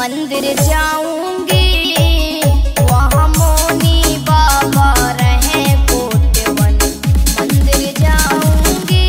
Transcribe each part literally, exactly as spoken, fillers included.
मंदिर जाऊंगी, वहाँ मोनी बाबा रहे कोटवन, मंदिर जाऊंगी।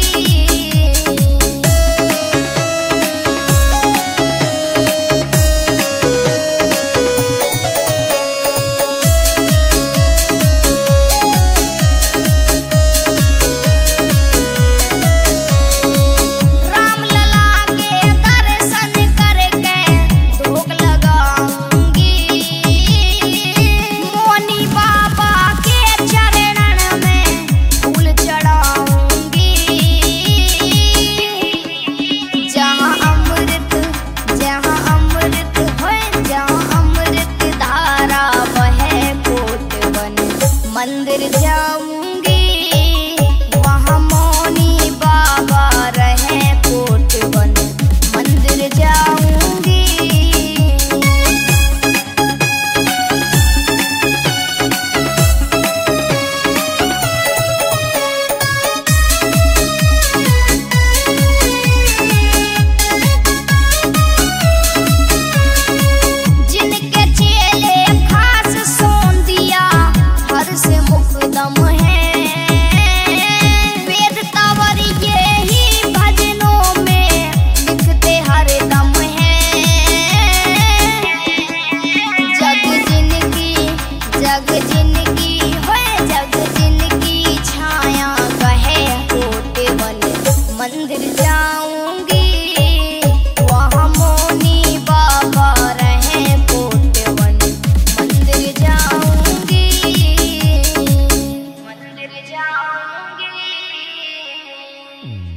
मंदिर जाऊंगी, वहाँ मोनी बाबा रहे कोटवन, मंदिर जाऊंगी। जिनके चेले खास सोन दिया हर से मुकदम है, वेद तावर यही भजनों में लिखते हर दम है। जग जिनकी जग जिनकी होए जग जिनकी छाया कहे कोटवन, मंदिर जाऊंगी, वहाँ मोनी बाबा रहे कोटवन, मंदिर जाऊंगी, मंदिर जाऊंगी।